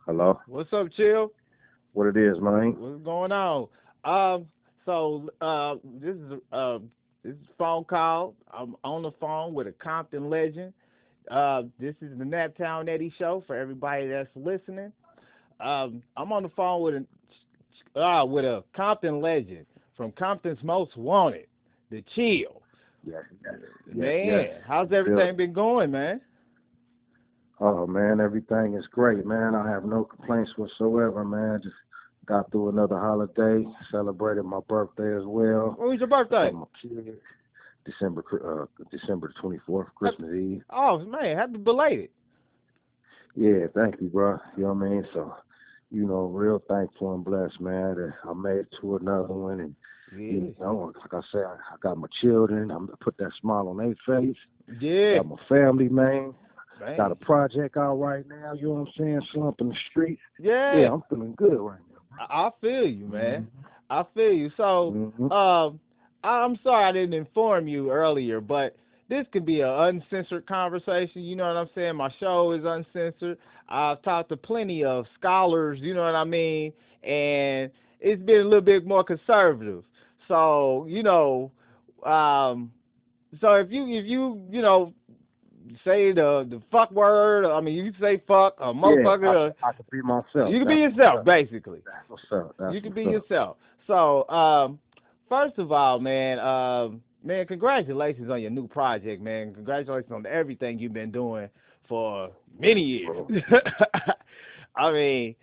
Hello? What's up, Chill? What it is, man? What's going on? Um, this is a phone call. I'm on the phone with a Compton legend. This is the Naptown Eddie show for everybody that's listening. I'm on the phone with a Compton legend from Compton's Most Wanted, the Chill. Yes, yes, yes, yes. Man, how's Build. everything been going, man? Oh, man, everything is great, man. I have no complaints whatsoever, man. Just got through another holiday, celebrated my birthday as well. When was your I told birthday? my kids December the 24th, Hap- Christmas Eve. Oh man, happy belated. Yeah, thank you, bro. You know what I mean? So, real thankful and blessed, man, that I made it to another one. And, Yeah, like I said, I got my children. I'm going to put that smile on their face. yeah, Got my family, man. Got a man, project out right now, you know what I'm saying? Slump in the streets. yeah. Yeah, I'm feeling good right I feel you, man. now. I feel you. So, Mm-hmm. I'm sorry I didn't inform you earlier, but this could be an uncensored conversation. You know what I'm saying? My show is uncensored. I've talked to plenty of scholars. You know what I mean? And it's been a little bit more conservative. So, um, so if you say the fuck word, I mean you can say fuck or Yeah, motherfucker. I could be myself. You can be That's what's yourself, up. basically. That's what's up. That's You can what's be up. yourself. So, first of all, man, man, congratulations on your new project, man. Congratulations on everything you've been doing for many Thank you, years. bro. I mean,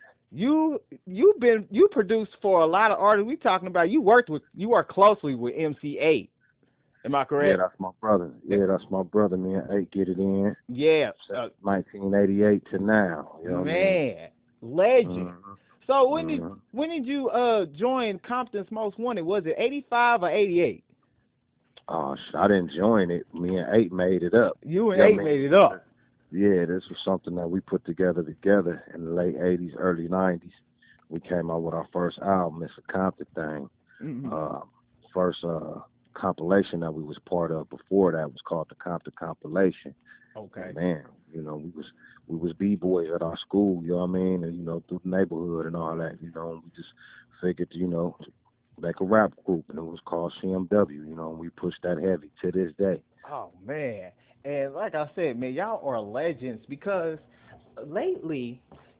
you produced for a lot of artists. We talking about you work closely with MC8. Am I Yeah, correct? that's my brother. Eh, Yeah, that's my brother, man. Hey, get it in. Yeah, Since 1988 to now. You know what I mean? man, legend. Mm-hmm. So Mm-hmm. when did you join Compton's Most Wanted? Was it 85 or 88? Oh, I didn't join it. Me and Eight made it up. You and You know what Eight I made mean? it up. Yeah, this was something that we put together in the late '80s, early '90s. We came out with our first album, It's a Compton Thing. Hmm. Uh, first compilation that we was part of before that was called the Compton Compilation. And Okay. man, we was b boys at our school. You know what I mean? And through the neighborhood and all that. And we just figured, make a rap group, and it was called CMW. And we pushed that heavy to this day. Oh man. And like I said, man, y'all are legends because lately,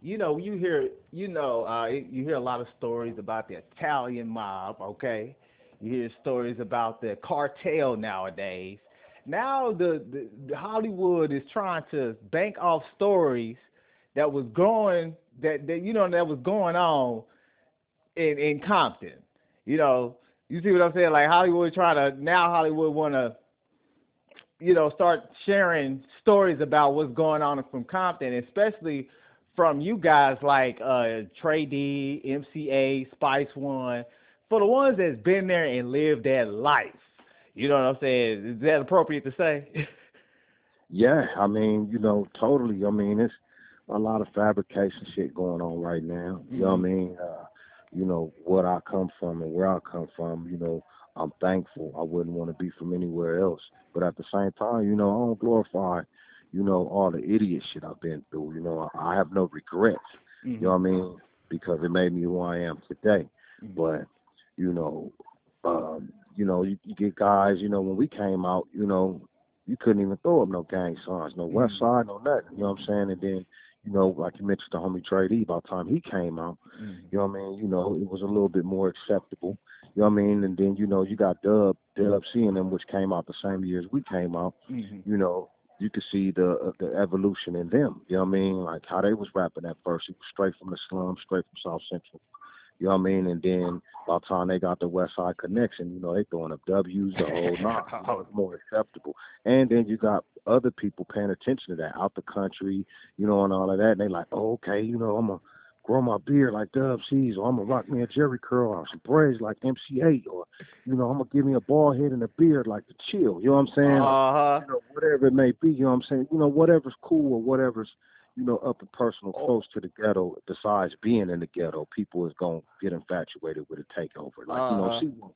you hear a lot of stories about the Italian mob, okay? You hear stories about the cartel nowadays. Now the Hollywood is trying to bank off stories that was going that was going on in Compton. You know, you see what I'm saying? Like Hollywood want to start sharing stories about what's going on from Compton, especially from you guys like Trey D, MCA, Spice One, for the ones that's been there and lived that life. You know what I'm saying? Is that appropriate to say? Yeah, I mean, totally. I mean, it's a lot of fabrication shit going on right now. You know what I Hmm. mean? What I come from and where I come from, I'm thankful. I wouldn't want to be from anywhere else. But at the same time, I don't glorify, all the idiot shit I've been through. I have no regrets. You know Hmm. what I mean? Because it made me who I am today. Hmm. But, you know, you get guys, when we came out, you couldn't even throw up no gang signs, no West Hmm. Side, no nothing. You know what I'm saying? And then, like you mentioned, the homie Trey D, by the time he came out, Hmm. you know what I mean? It was a little bit more acceptable. You know what I mean? And then, you got Dub C and them, which came out the same year as we came out. Hmm. You know, you could see the evolution in them. You know what I mean? Like how they was rapping at first. It was straight from the slums, straight from South Central. You know what I mean? And then by the time they got the West Side Connection, they throwing up W's, the whole nine. Oh, It's more acceptable. And then you got other people paying attention to that out the country, and all of that. And they like, oh, okay, I'm going to grow my beard like Dub C's, or I'm going to rock me a Jerry curl or some braids like MC8, or, I'm going to give me a bald head and a beard like the Chill. You know what I'm saying? Or, uh-huh. whatever it may be. You know what I'm saying? Whatever's cool or whatever's up and personal, Oh, close to the ghetto, besides being in the ghetto, people is gonna get infatuated with a takeover. Like, uh-huh.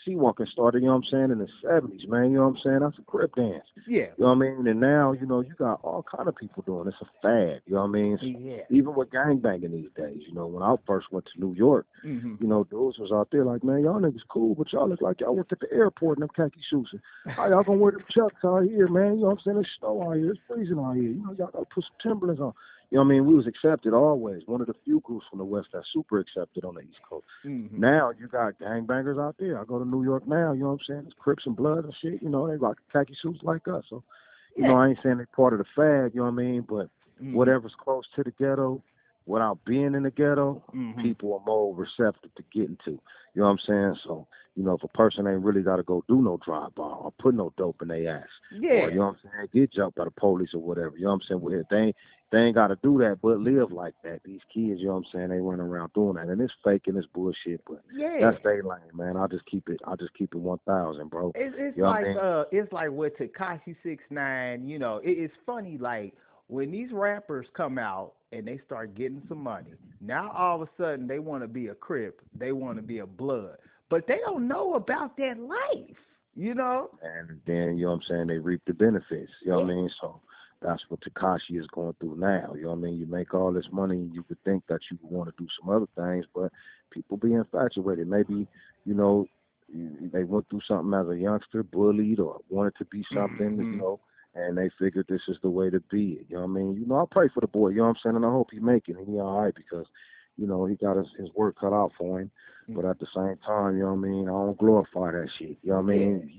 Sea-Walking started, you know what I'm saying, in the 70s, man. You know what I'm saying? That's a crip dance. Yeah. You know what I mean? And now, you know, you got all kind of people doing it. It's a fad. You know what I mean? Yeah. Even with gangbanging these days, you know, when I first went to New York, Mhm. you know, dudes was out there like, man, y'all niggas cool, but y'all look like y'all work at the airport in them khaki suits. And how y'all gonna wear them chucks out here, man? You know what I'm saying? It's snow out here. It's freezing out here. You know, y'all gotta put some Timberlands on. You know what I mean? We was accepted always. One of the few groups from the West that's super accepted on the East Coast. Mhm. Now you got gangbangers out there. I go to New York now, you know what I'm saying? It's Crips and Bloods and shit. You know, they rock khaki suits like us. So, you know, Yeah. I ain't saying they part of the fad, you know what I mean? But Mhm. whatever's close to the ghetto, without being in the ghetto, Mhm. people are more receptive to getting to. You know what I'm saying? So, you know, if a person ain't really got to go do no drive-by or put no dope in their ass, or, Yeah. you know what I'm saying, get jumped by the police or whatever, you know what I'm saying? Well, they ain't got to do that, but live like that. These kids, you know what I'm saying, they run around doing that. And it's fake and it's bullshit, but Yeah. that's their lane, man. I just keep it 1,000, bro. It's You know what I like mean? it's like with Tekashi 6ix9ine. You know, it's funny like when these rappers come out and they start getting some money. Now all of a sudden they want to be a Crip, they want to be a Blood, but they don't know about that life. You know? And then, you know what I'm saying, they reap the benefits. You know what I mean? So that's what Takashi is going through now. You know what I mean? You make all this money, you would think that you want to do some other things, but people be infatuated. Maybe, you know, they went through something as a youngster, bullied or wanted to be something, you Hmm. know, and they figured this is the way to be it. You know what I mean? You know, I pray for the boy, you know what I'm saying, and I hope he make it and he all right because, you know, he got his work cut out for him. But at the same time, you know what I mean, I don't glorify that shit. You know what I Yeah. mean?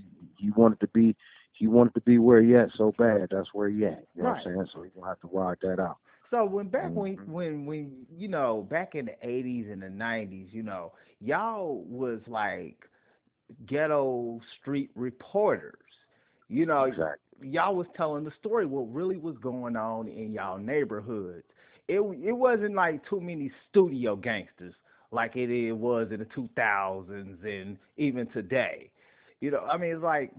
He wanted to be where he at so bad, that's where he at. You know what I'm Right. saying? So he gonna have to ride that out. So when back Mm-hmm. when you know back in the 80s and the 90s, you know, y'all was like ghetto street reporters. You know, Exactly. y'all was telling the story what really was going on in y'all neighborhoods. It wasn't like too many studio gangsters like was in the 2000s and even today. You know, I mean, it's like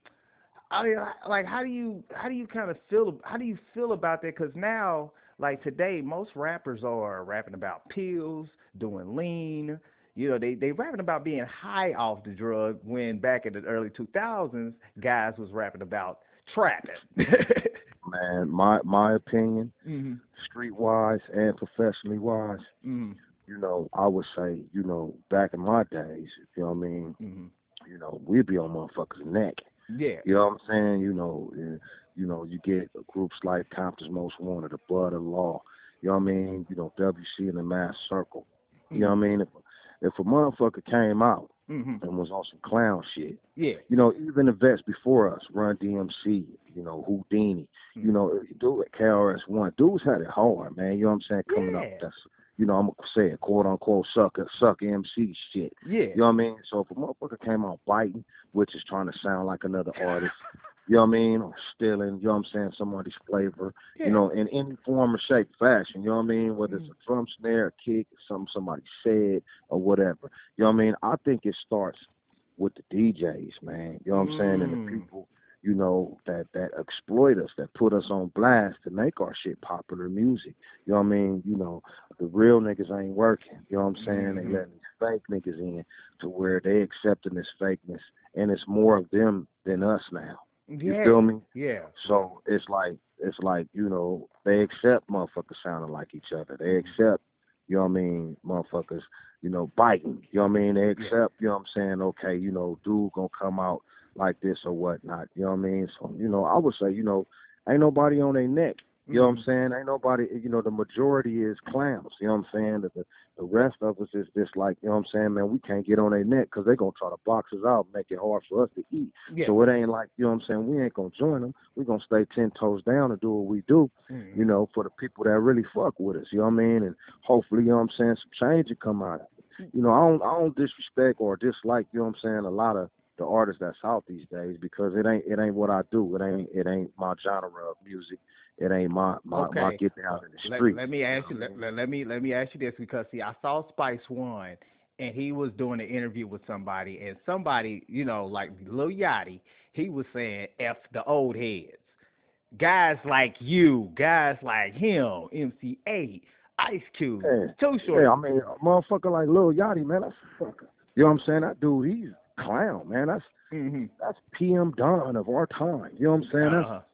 I mean, like, how do you kind of feel? How do you feel about that? Because now, like today, most rappers are rapping about pills, doing lean. You know, they rapping about being high off the drug. When back in the early 2000s, guys was rapping about trapping. Man, my opinion, Mhm. streetwise and professionally wise, Mhm. you know, I would say, you know, back in my days, you know what I mean, Mhm. you know, we'd be on motherfuckers' neck. Yeah. You know what I'm saying? You know, you get groups like Compton's Most Wanted, the Blood of Law. You know what I mean? You know, WC and the Mass Circle. You know what Mhm. I mean? If a motherfucker came out Mhm. and was on some clown shit, Yeah. you know, even the vets before us, Run DMC, you know, Houdini, you Mhm. know, do it, KRS-One, dudes had it hard, man. You know what I'm saying? Coming up, Yeah. that's, you know, I'm gonna say it, quote unquote, sucker MC shit. Yeah. You know what I mean? So if a motherfucker came out biting, which is trying to sound like another artist, you know what I mean, or stealing, you know what I'm saying, somebody's flavor, you Yeah. know, in any form or shape, fashion, you know what I mean, whether it's Mhm. a drum snare, a kick, something somebody said, or whatever. You know what I mean? I think it starts with the DJs, man. You know what I'm saying? And the Mm. people, you know, that exploit us, that put us on blast to make our shit popular music. You know what I mean? You know, the real niggas ain't working. You know what I'm saying? They Mhm. letting these fake niggas in to where they accepting this fakeness, and it's more of them than us now. You Yeah. feel me? Yeah. Yeah. So it's like, you know, they accept motherfuckers sounding like each other. They Mhm. accept, you know what I mean, motherfuckers, you know, biting. You know what I mean? They Yeah. accept, you know what I'm saying, okay, you know, dude gonna come out like this or whatnot. You know what I mean? So, you know, I would say, you know, ain't nobody on their neck. You know what I'm Mhm. saying? Ain't nobody, you know, the majority is clowns. You know what I'm saying? The rest of us is just like, you know what I'm saying, man, we can't get on their neck because they're going to try to box us out, make it hard for us to eat. Yeah. So it ain't like, you know what I'm saying, we ain't going to join them. We're going to stay 10 toes down and do what we do, you Mhm. know, for the people that really fuck with us. You know what I mean? And hopefully, you know what I'm saying, some change will come out of it. You know, I don't disrespect or dislike, you know what I'm saying, a lot of the artists that's out these days because it ain't what I do. It ain't my genre of music. It ain't my Okay. get down in the Let streets. let me You ask know you what I mean? let me ask you this because see I saw Spice One and he was doing an interview with somebody and somebody you know like Lil Yachty he was saying f the old heads guys like you guys like him MC8 Ice Cube Yeah, Too yeah. Short I mean, a motherfucker like Lil Yachty, man, that's a fucker. You know what I'm saying? That dude, Clown, man. Mhm. That's PM Don of our time. You know what I'm saying? That's Uh-huh.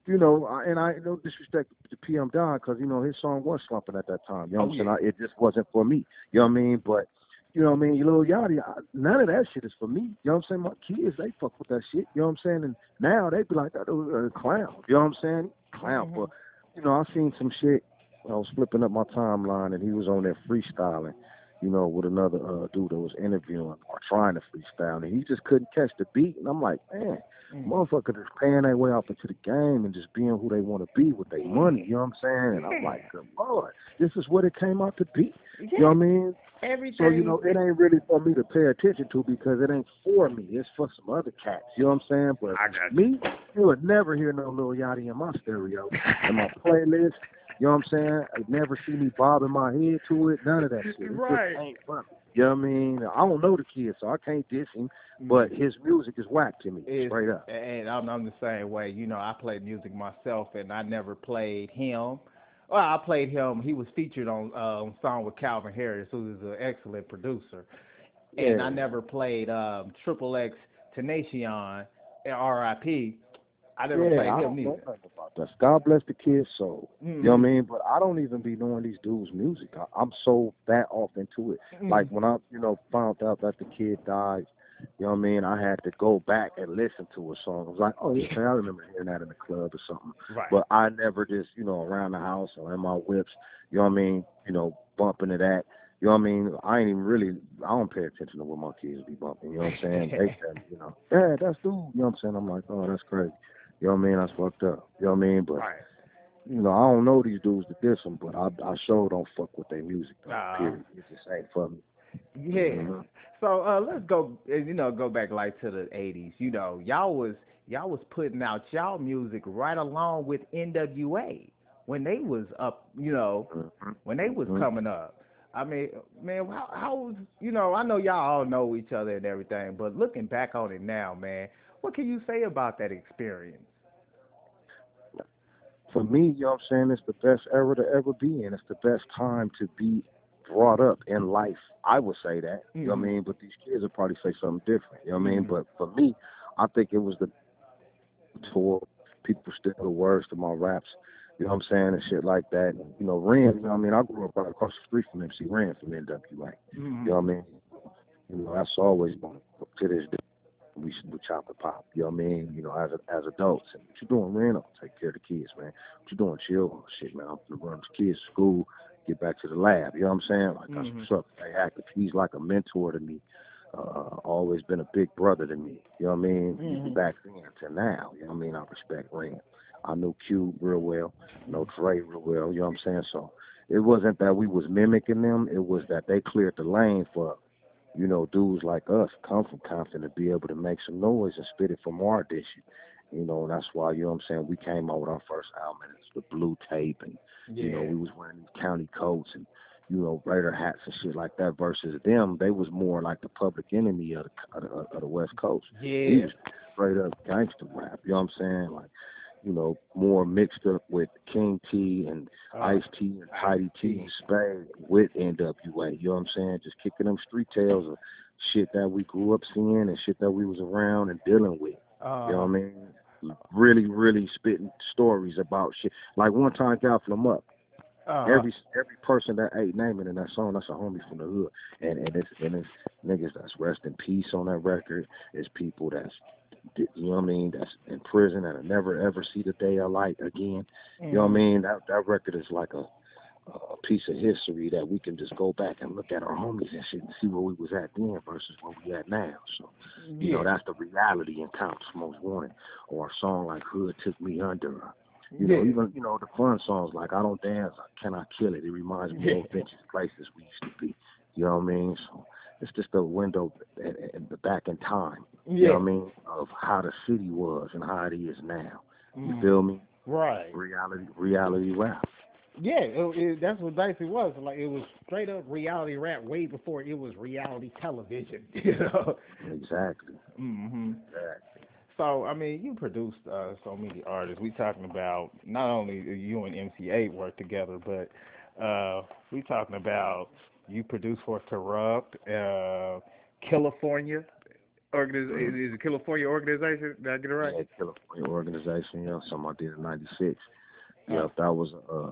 and I no disrespect to PM Don because his song was slumping at that time. You know Oh what I'm yeah. saying? It just wasn't for me. You know what I mean? But you Lil Yachty, none of that shit is for me. You know what I'm saying? My kids, they fuck with that shit. You know what I'm saying? And now they be like, that dude a clown. You know what I'm saying? Clown. But Mhm. I seen some shit. I was flipping up my timeline and he was on there freestyling. With another dude that was interviewing or trying to freestyle, and he just couldn't catch the beat. And I'm like, man, Mhm. motherfucker just paying their way up into the game and just being who they want to be with their money. Yeah. You know what I'm saying? And I'm like, Yeah. good Lord, this is what it came out to be. You know Yeah. what I mean? So, Everything. it ain't really for me to pay attention to because it ain't for me. It's for some other cats. You know what I'm saying? But I got me, you would never hear no Lil Yachty in my stereo, in my playlist. You know what I'm saying? I'd never see me bobbing my head to it. None of that shit. you. It just Right. ain't for me. You know what I mean? I don't know the kid, so I can't diss him. But Mhm. his music is whack to me, Is straight up. and I'm the same way. I played music myself, and I never played him. Well, I played him. He was featured on song with Calvin Harris, who is an excellent producer. And I Yeah. never played Triple X Tenacion, R.I.P. I never Yeah, played I him don't know neither. nothing about that. God bless the kid's soul. You know what Mm-hmm. I mean? But I don't even be knowing these dudes' music. I'm so that off into it. Like Mm. when I, found out that the kid died, you know what I mean? I had to go back and listen to a song. I was like, oh, okay, I remember hearing that in the club or something. Right. But I never just, around the house or in my whips, you know what I mean? Bumping to that. You know what I mean? I ain't even really, I don't pay attention to what my kids be bumping. You know what I'm saying? They tell me, yeah, that's dude. You know what I'm saying? I'm like, oh, that's crazy. You know what I mean? That's fucked up. You know what I mean? But, Right. I don't know these dudes to diss them, but I sure don't fuck with their music, though, Uh, period. It just ain't for me. yeah. Mm-hmm. So let's go. Go back like to the '80s. Y'all was putting out y'all music right along with NWA when they was up. When they was Mm-hmm. coming up. I mean, man, how was I know y'all all know each other and everything, but looking back on it now, man, what can you say about that experience? For me, you know what I'm saying, it's the best era to ever be in. It's the best time to be brought up in life. I would say that. You know what I Mhm. mean? But these kids will probably say something different. You know what I mean? Mhm. But for me, I think it was the tour. People still the words to my raps. You know what I'm saying? And shit like that. Ren, you know what I mean? I grew up right across the street from MC Ren from NWA. You know Mhm. what I mean? That's always been to this day. We chop and pop. You know what I mean? As adults. And what you doing, Ren? I'll take care of the kids, man. What you doing? Chill. Oh, shit, man. I'm gonna run the kids to school, get back to the lab. You know what I'm saying? Like that's Mhm. what's up. Hey, active. He's like a mentor to me. Always been a big brother to me. You know what I mean? Even Mhm. back then to now. You know what I mean? I respect Ren. I knew Cube real well. Know Dre real well. You know what I'm saying? So it wasn't that we was mimicking them. It was that they cleared the lane for dudes like us come from Compton to be able to make some noise and spit it from our dish. And that's why, you know what I'm saying, we came out with our first album and it's the blue tape and, Yeah. we was wearing these county coats and, Raider hats and shit like that versus them. They was more like the Public Enemy of the West Coast. We Yeah. was straight up gangster rap, you know what I'm saying? Like, more mixed up with King T and Uh, Ice T and Ice Tidy T and T. Spade with NWA. You know what I'm saying? Just kicking them street tales of shit that we grew up seeing and shit that we was around and dealing with. You know Uh, what I mean? Really, really spitting stories about shit. Like one time, got from up. uh, Every person that ain't naming in that song, that's a homie from the hood, and it's niggas that's rest in peace on that record. It's people that's what I mean, that's in prison that'll never ever see the day of light again. You know what I mhm. mean? That record is like a piece of history that we can just go back and look at our homies and shit and see where we was at then versus where we at now. So, Yeah. that's the reality in Counts Most Wanted, or a song like Hood Took Me Under. Yeah. Even the fun songs like I Don't Dance, Can I Kill It? It reminds me of Yeah. those vintage places we used to be. You know what I mean? So it's just a window at the back in time. You know Yeah. what I mean? Of how the city was and how it is now. You Mm. feel me? Right. Reality rap. Yeah, that's what basically was. Like it was straight up reality rap way before it was reality television. Exactly. Hmm. Exactly. So I mean, you produced so many artists. We talking about not only you and MC8 work together, but we talking about you produced for Corrupt, California. Is it California organization? Did I get it right? Yeah, California organization. Yeah, something I did in '96. Oh, Yep, that was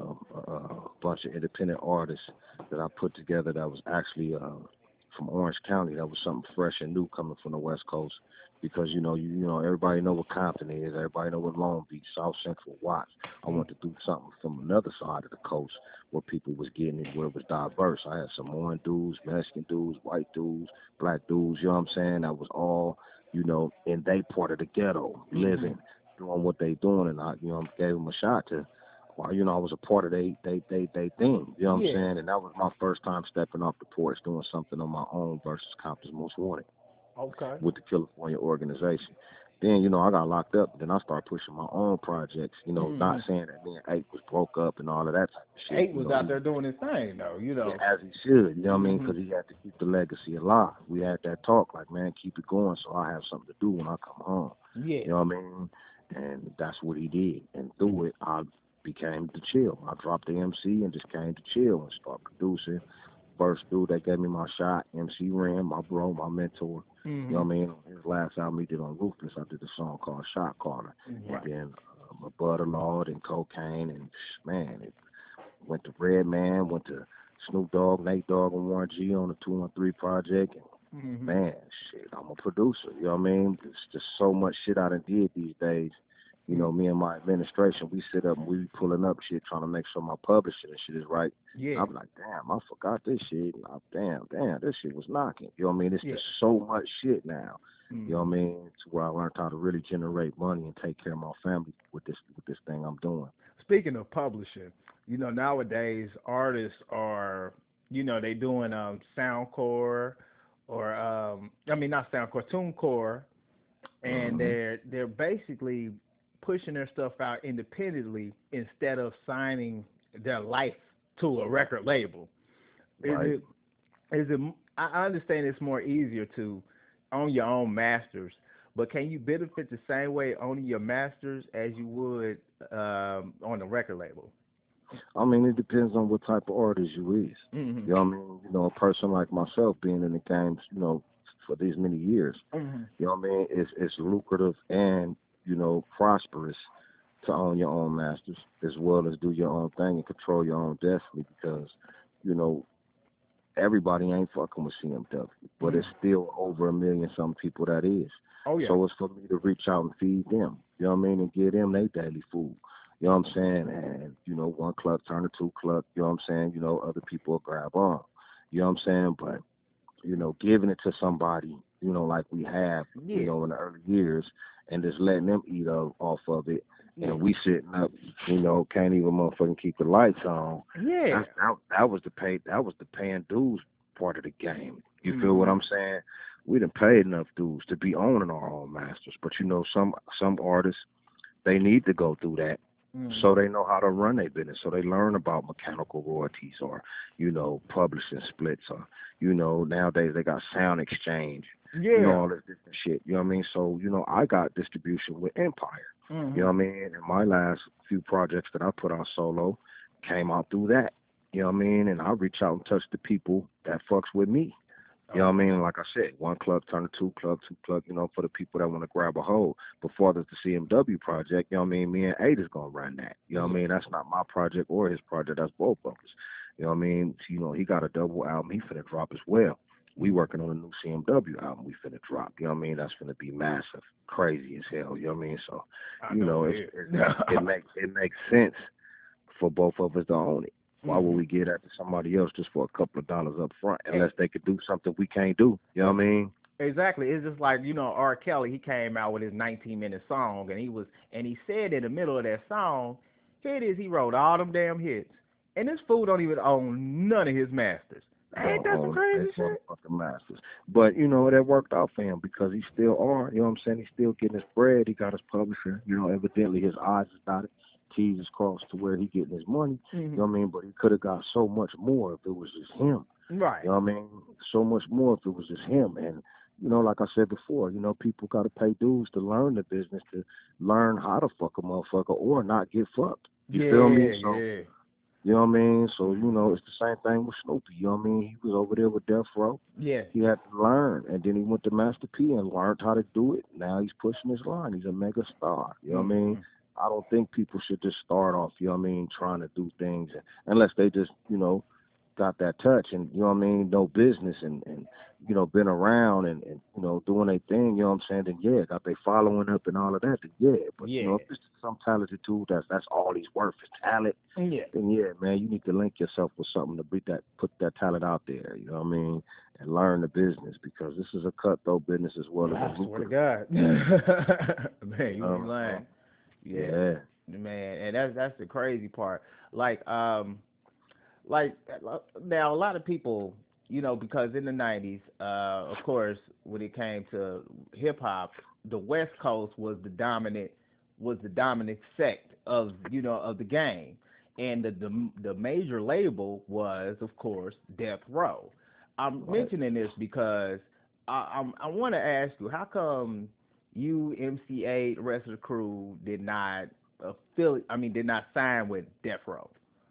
a bunch of independent artists that I put together. That was actually from Orange County. That was something fresh and new coming from the West Coast, because you know everybody know what Compton is. Everybody know what Long Beach, South Central, Watts. I mm, want to do something from another side of the coast where people was getting it, where it was diverse. I had Samoan dudes, Mexican dudes, white dudes, black dudes. You know what I'm saying? That was all in they part of the ghetto, mm-hmm. living, doing what they doing, and I gave them a shot to. Well, I was a part of they thing, you know what I'm Yeah. saying? And that was my first time stepping off the porch doing something on my own versus Compton's Most Wanted Okay. with the California organization. Then, I got locked up. Then I started pushing my own projects, not Mm-hmm. saying that me and Ape was broke up and all of that type of shit. Eight was out there doing his thing, though. Yeah, as he should, you know what I mean? Mm-hmm. Because he had to keep the legacy alive. We had that talk, like, man, keep it going so I have something to do when I come home. Yeah. You know what I mean? And that's what he did. And through it, I became the chill. I dropped the MC and just came to chill and start producing. First dude that gave me my shot, MC Ren, my bro, my mentor. You know Mm-hmm. what I mean? His last album he did on Ruthless, I did a song called Shot Caller. And Right. then my Butter Lord and Cocaine. And man, it went to Redman, went to Snoop Dogg, Nate Dogg, and Warren G on the 213 project. And Mm-hmm. man, shit, I'm a producer. You know what I mean? There's just so much shit I done did these days. Me and my administration, we sit up and we be pulling up shit, trying to make sure my publishing and shit is right. And Yeah. I'm like, damn, I forgot this shit. And damn, this shit was knocking. You know what I mean? It's Yeah. just so much shit now. You know Mm-hmm. what I mean? To where I learned how to really generate money and take care of my family with this thing I'm doing. Speaking of publishing, nowadays artists are, they doing soundcore or I mean not soundcore, tunecore, and Hmm. they're basically pushing their stuff out independently instead of signing their life to a record label. Is Right. it is it I understand it's more easier to own your own masters, but can you benefit the same way owning your masters as you would on a record label? I mean, it depends on what type of artist you is. Mhm. You know what I mean? A person like myself being in the games, for these many years, Mhm. you know what I mean? It's lucrative and, prosperous to own your own masters as well as do your own thing and control your own destiny because, you know, everybody ain't fucking with CMW, but it's Mhm. still over a million some people that is. Oh yeah. So it's for me to reach out and feed them. You know what I mean? And give them their daily food. You know what I'm saying? And, one cluck turn to two cluck, you know what I'm saying? Other people will grab on. You know what I'm saying? But, giving it to somebody, like we have, Yeah. in the early years and just letting them eat off of it Yeah. and we sitting up, can't even motherfucking keep the lights on. Yeah. That was the paying dues part of the game. You feel what Mhm. I'm saying? We done paid enough dues to be owning our own masters. But some artists they need to go through that so Mhm. they know how to run their business. So they learn about mechanical royalties or, publishing splits or, nowadays they got sound exchange, Yeah. all this different shit. You know what I mean? So, I got distribution with Empire. You know Mhm. what I mean? And my last few projects that I put out solo came out through that. You know what I mean? And I reach out and touch the people that fucks with me. You know what I Okay. mean? Like I said, one club turn to two club, for the people that want to grab a hold. Before the CMW project, you know what I mean? Me and Aid is going to run that. You know what I Yeah. mean? That's not my project or his project. That's both of us. You know what I mean? He got a double album. He finna drop as well. We Mhm. working on a new CMW album we finna drop. You know what I mean? That's finna be massive, crazy as hell. You know what I mean? So, I know it it's, is. it makes sense for both of us to own it. Why would Mhm. we get that to somebody else just for a couple of dollars up front Eh, unless they could do something we can't do? You know what I mean? Exactly. It's just like, R. Kelly, he came out with his 19-minute song and he said in the middle of that song, here it is, he wrote all them damn hits. And this fool don't even own none of his masters. Ain't Don't that some own crazy his shit? motherfucking masters. But that worked out for him because he still are, you know what I'm saying? He's still getting his bread. He got his publisher, evidently his eyes is dotted, T's is crossed to where he getting his money. You Mhm. know what I mean? But he could have got so much more if it was just him. Right. You know what I mean? So much more if it was just him. And, like I said before, people got to pay dues to learn the business, to learn how to fuck a motherfucker or not get fucked. You feel me? Yeah, So, yeah. You know what I mean? So, you Mhm. know, it's the same thing with Snoopy. You know what I mean? He was over there with Death Row. Yeah. He had to learn, and then he went to Master P and learned how to do it. Now he's pushing his line. He's a mega star. You know what I mean? Mhm. I don't think people should just start off, you know what I mean, trying to do things unless they just, got that touch and, you know what I mean, no business and been around and doing their thing, you know what I'm saying, then yeah, got they following up and all of that, then yeah. But, Yeah. if it's some talented dude that's all he's worth is talent, Yeah. then yeah, man, you need to link yourself with something to put that talent out there, you know what I mean, and learn the business because this is a cutthroat business as well as a I swear to lucrative God. business. Man, you ain't Uh-huh. lying. Yeah. Yeah. Man, and that's the crazy part. Like like now a lot of people, because in the 90s, of course, when it came to hip hop, the West Coast was the dominant sect of the game, and the major label was, of course, Death Row. I'm Right. mentioning this because I want to ask you, how come you, MCA, the rest of the crew did not sign with Death Row?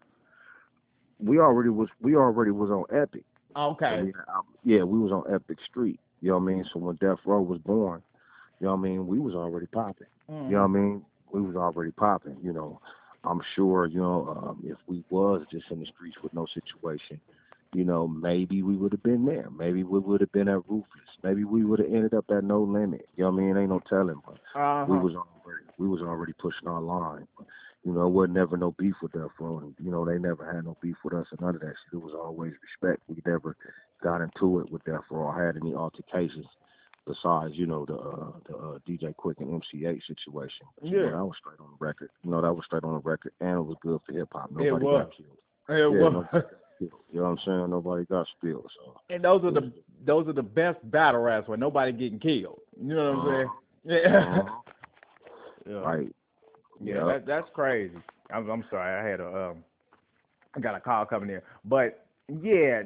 We already was on Epic. When Okay. we yeah, we was on Epic Street. You know what I mean? So when Death Row was born, you know what I mean, we was already popping. You know what Mhm. I mean? We was already popping, I'm sure, if we was just in the streets with no situation, maybe we would have been there. Maybe we would have been at Ruthless. Maybe we would have ended up at No Limit. You know what I mean? Ain't no telling, but Uh we huh. was already pushing our line. But, it wasn't never no beef with Death Row, and they never had no beef with us or none of that shit. It was always respect. We never got into it with Death Row or had any altercations besides, the DJ Quick and MC8 situation. But Yeah. that was straight on the record. That was straight on the record, and it was good for hip hop. It Nobody got was. killed. It Yeah, was. nobody got killed. You know what I'm saying? Nobody got spilled. So And those are it was. the best battle raps where nobody getting killed. You know what I'm Uh saying? huh. Yeah. Uh huh. Yeah. Right. Yeah. Yep. That's crazy. I'm sorry. I got a call coming in, but yeah.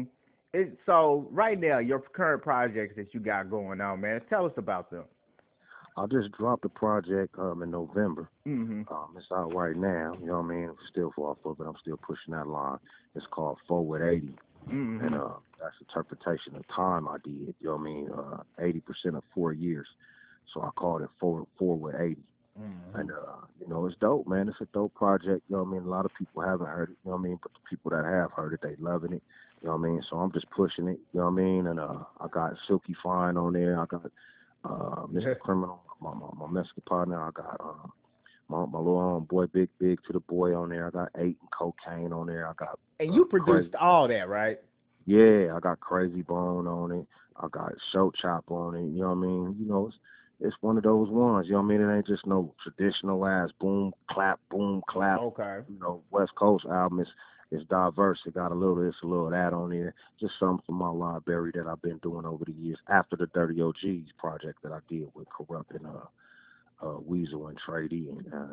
So right now your current projects that you got going on, man. Tell us about them. I just dropped a project in November. Mhm. It's out right now. You know what I mean? Still far for, but I'm still pushing that line. It's called Forward 80. And Mhm. that's interpretation of time I did. You know what I mean? 80% of 4 years. So I called it Forward 80. And Mhm. it's dope, man. It's a dope project. You know what I mean? A lot of people haven't heard it. You know what I mean? But the people that have heard it, they loving it. You know what I mean? So I'm just pushing it. You know what I mean? And I got Silky Fine on there. I got Mr. Criminal, my Mexican partner. I got my little boy, Big to the boy on there. I got Eight and Cocaine on there. I got And you Crazy. produced all that, right? Yeah, I got Crazy Bone on it. I got Show Chop on it. You know what I mean? It's one of those ones. You know what I mean? It ain't just no traditional ass boom clap. Okay. West Coast album. It's diverse. It got a little this, a little that on there. Just something from my library that I've been doing over the years. After the Dirty OGs project that I did with Corrupt and Weasel and Trady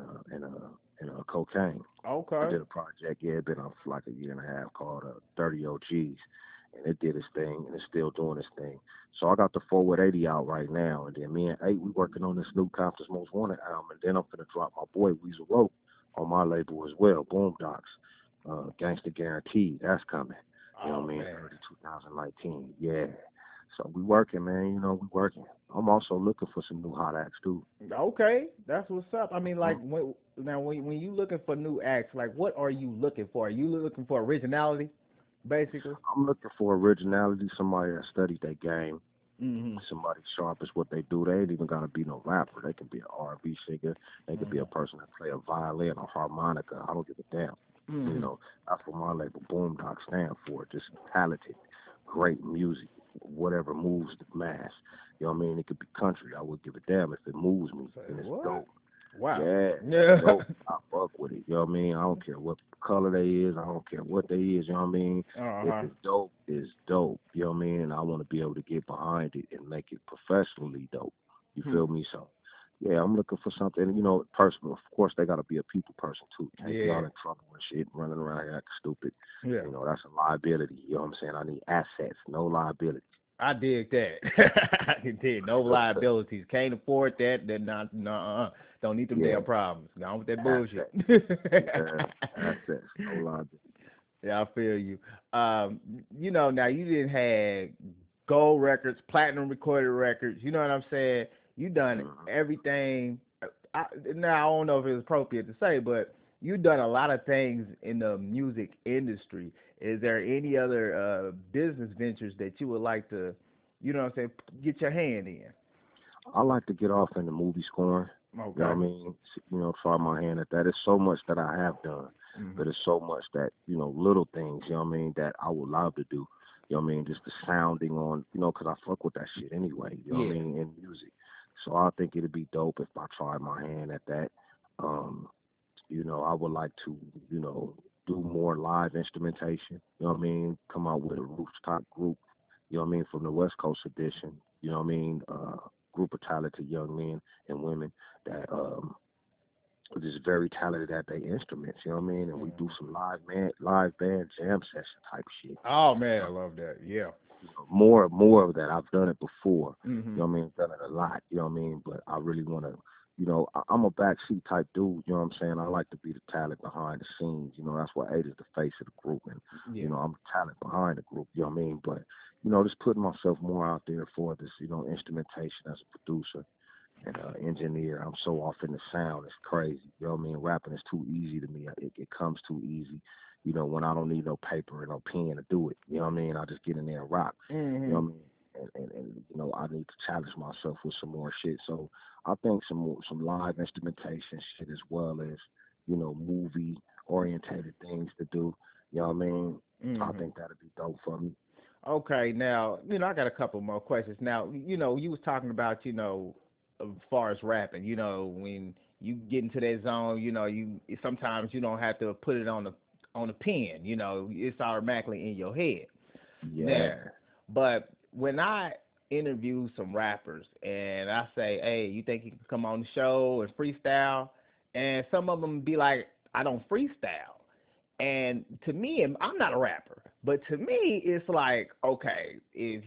and Cocaine. I Okay. did a project, yeah, it been on for like a year and a half called Dirty OGs, and it did its thing, and it's still doing its thing. So I got the Forward 80 out right now, and then me and Eight, we working on this new Compton's Most Wanted album, and then I'm gonna drop my boy Weasel Rope on my label as well, Boom Docs, Gangsta Guaranteed, that's coming. You know what Oh I mean? man. Early 2019, yeah. So we working, man. We working. I'm also looking for some new hot acts too. Okay, that's what's up. Mhm. Like when you looking for new acts, like what are you looking for? Are you looking for originality, basically? I'm looking for originality, somebody that studied their game, Mhm. somebody sharp as what they do. They ain't even gotta be no rapper. They can be an R&B singer. They could be a Mhm. person that play a violin or harmonica. I don't give a damn. You Mhm. know, that's what my label Boom Doc stand for. Just talented, great music, whatever moves the mass. You know what I mean? It could be country. I would give a damn if it moves me Say and it's what? dope. Wow. Yeah, it's Yeah. dope. I fuck with it. You know what I mean? I don't care what color they is. I don't care what they is. You know what I mean? If Uh-huh. it's dope, it's dope. You know what I mean? And I want to be able to get behind it and make it professionally dope. You Hmm. feel me? So, yeah, I'm looking for something, personal. Of course, they got to be a people person, too. Can't be all Yeah. in trouble and shit, running around here acting stupid. Yeah. That's a liability. You know what I'm saying? I need assets, no liability. I dig that. I dig no liabilities. Can't afford that. Then not. No. Don't need them Yeah, damn problems. Gone with that bullshit. assets. Yeah, assets, no I feel you. You know, now you didn't have gold records, platinum recorded records. You know what I'm saying? You done Mhm. everything. Now I don't know if it's appropriate to say, but you done a lot of things in the music industry. Is there any other business ventures that you would like to, you know what I'm saying, get your hand in? I like to get off in the movie scoring. You know what Okay. I mean? Try my hand at that. It's so much that I have done, but Mhm. it's so much that, little things, you know what I mean, that I would love to do. You know what I mean? Just the sounding on, 'cause I fuck with that shit anyway, you know what I Yeah. mean, in music. So I think it'd be dope if I tried my hand at that. Um, I would like to, you know, do more live instrumentation. You know what I mean? Come out with a rooftop group. You know what I mean? From the West Coast edition. You know what I mean? Group of talented young men and women that are just very talented at their instruments. You know what I mean? And we do Mhm. some live band jam session type shit. Oh man, I Uh, love that. Yeah. more of that. I've done it before. You Mhm. know what I mean? Done it a lot. You know what I mean? But I really want to. I'm a backseat type dude. You know what I'm saying? I like to be the talent behind the scenes. That's why Ada's the face of the group, and Yeah. I'm the talent behind the group. You know what I mean? But just putting myself more out there for this. Instrumentation as a producer and engineer. I'm so off in the sound. It's crazy. You know what I mean? Rapping is too easy to me. It comes too easy. When I don't need no paper and no pen to do it. You know what I mean? I just get in there and rock. You know Mhm. what I mean? And I need to challenge myself with some more shit. So I think some live instrumentation shit as well as movie orientated things to do. You know what I mean? I Mhm. think that'd be dope for me. Okay, now I got a couple more questions. Now you was talking about as far as rapping. When you get into that zone, you sometimes you don't have to put it on the pen. It's automatically in your head. Now, Yeah. but when I interview some rappers and I say, "Hey, you think you can come on the show and freestyle?" and some of them be like, "I don't freestyle." And to me, I'm not a rapper, but to me, it's like, okay,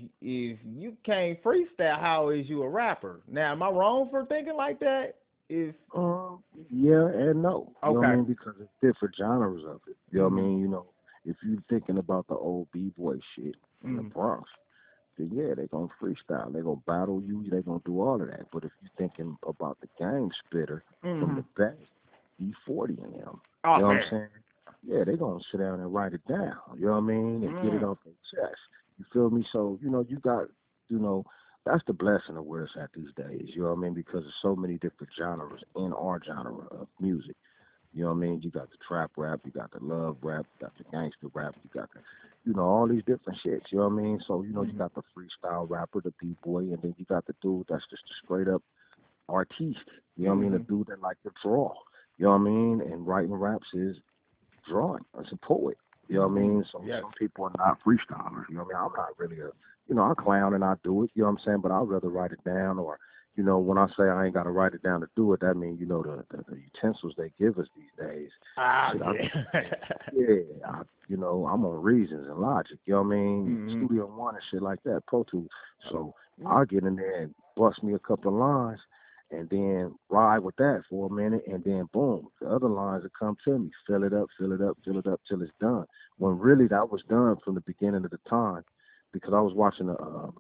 if you can't freestyle, how is you a rapper? Now, am I wrong for thinking like that? If Um, yeah and no. You know what I okay, mean? Because it's different genres of it. You know what I mhm, mean? If you thinking about the old B-boy shit in the mhm, Bronx, then yeah, they gonna freestyle. They gonna battle you. They gonna do all of that. But if you thinking about the game spitter from the mhm, Bay, E40 and them, you oh know what I'm man, saying? Yeah, they gonna sit down and write it down. You know what I mean? And get it mm, off their chest. You feel me? So you got you know that's the blessing of where it's at these days. You know what I mean? Because there's so many different genres in our genre of music. You know what I mean? You got the trap rap, you got the love rap, you got the gangster rap, you got the, all these different shits. You know what I mean? So, you mhm, got the freestyle rapper, the B-boy, and then you got the dude that's just a straight up artiste. You know what I mean? The mhm, dude that like to draw. You know what I mean? And writing raps is drawing. As a poet. You know what I mhm, mean? So yes, some people are not freestylers. You know what I mean? I'm not really I clown and I do it. You know what I'm saying? But I'd rather write it down or, when I say I ain't got to write it down to do it, that means, the utensils they give us these days. ah Shit, I be yeah, saying, yeah, I'm on Reasons and Logic. You know what I mean? mhm, Studio One and shit like that, Pro Tools. So mm, I'll get in there and bust me a couple of lines and then ride with that for a minute, and then boom, the other lines will come to me, fill it up, fill it up, fill it up till it's done. When mhm, really that was done from the beginning of the time, because I was watching the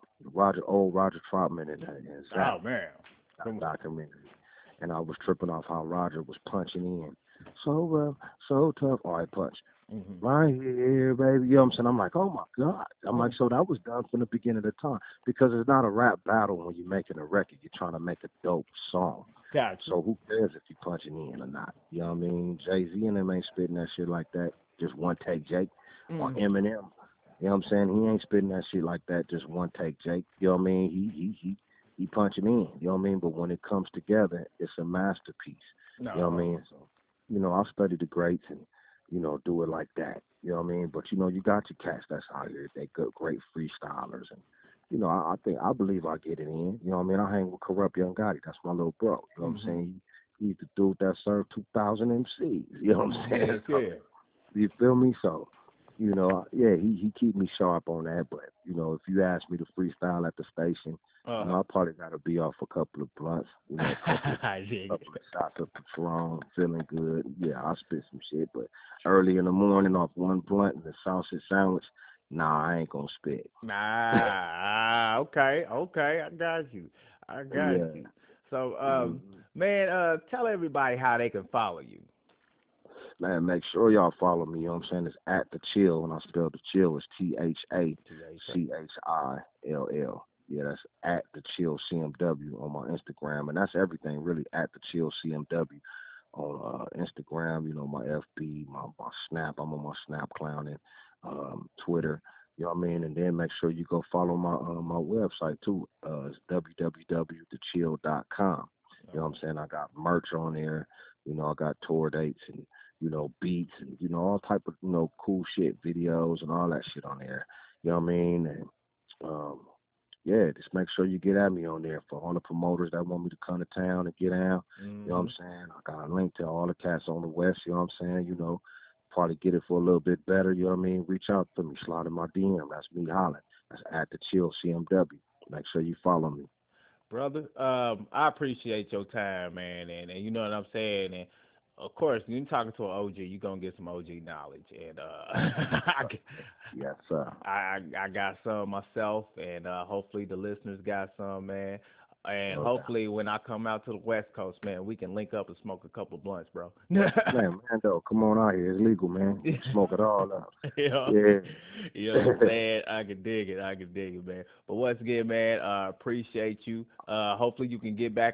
Roger Troutman and Zach oh man, come on, documentary, and I was tripping off how Roger was punching in, so rough, so tough. All right, punch. mhm, Right here, baby. You know what I'm saying? I'm like, oh my God. I'm like, mm, so that was done from the beginning of the time. Because it's not a rap battle when you're making a record. You're trying to make a dope song. got you, So who cares if you punching in or not? You know what I mean? Jay-Z and them ain't spitting that shit like that. Just one take, Jake. Or mm, Eminem. You know what I'm saying? He ain't spitting that shit like that. Just one take, Jake. You know what I mean? He punching in. You know what I mean? But when it comes together, it's a masterpiece. You know what I no, mean? So, I study the greats and do it like that. You know what I mean? But you got your cats that's out here. They good, great freestylers, and I believe I get it in. You know what I mean? I hang with Corrupt Young Gotti. That's my little bro. You know what I'm mhm, saying? He's the dude that served 2,000 MCs. You know what I'm saying? yes, So yeah. you feel me? So You know, yeah, he keep me sharp on that. But you know, if you ask me to freestyle at the station, you know, Uh-huh. I probably got to be off a couple of blunts. You know, I dig couple it. of shots of Patron, feeling good. Yeah, I'll spit some shit. But early in the morning, off one blunt and a sausage sandwich, nah, I ain't gonna spit. Okay, okay, I got you. I got Yeah. you. So, Mhm. man, tell everybody how they can follow you. Man, make sure y'all follow me. You know what I'm saying? It's at the chill. When I spell the chill, it's THA. THACHILL. Yeah, that's at the chill CMW on my Instagram, and that's everything really at the chill CMW on Instagram. You know, my FB, my Snap. I'm on my Snap clowning, Twitter. You know what I mean? And then make sure you go follow my website too. It's www.thechill.com. You know what I'm saying? I got merch on there. You know, I got tour dates and beats and all type of cool shit, videos and all that shit on there. You know what I mean? And um, yeah, just make sure you get at me on there for all the promoters that want me to come to town and get down. You know what I'm Hmm. saying? I got a link to all the cats on the west. You know what I'm saying? Probably get it for a little bit better. You know what I mean? Reach out to me, slide in my DM. That's me hollering. That's at the Chill CMW. Make sure you follow me. Brother, I appreciate your time, man, and you know what I'm saying. And of course, when you're talking to an OG, you're gonna get some OG knowledge. And Yes, sir. I got some myself, and hopefully the listeners got some, man. And No doubt. hopefully when I come out to the West Coast, man, we can link up and smoke a couple blunts, bro. Man, Mando, come on out here. It's legal, man. We can smoke it all up. you know, Yeah. you know what I'm saying? I can dig it. I can dig it, man. But once again, man, appreciate you. Hopefully you can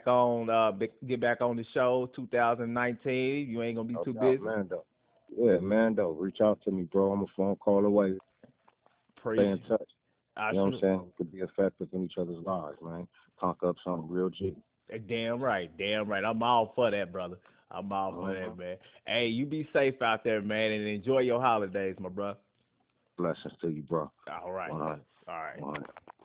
get back on the show 2019. You ain't gonna be No too doubt, busy. Mando. Yeah, Mando, reach out to me, bro. I'm a phone call away. Stay in Appreciate. touch. I You know what I'm sure. saying? We could be effective in each other's lives, man. Talk up something real G. Damn right. Damn right. I'm all for that, brother. I'm all for Uh-huh. that, man. Hey, you be safe out there, man, and enjoy your holidays, my brother. Blessings to you, bro. All right, man. 100. All right. 100.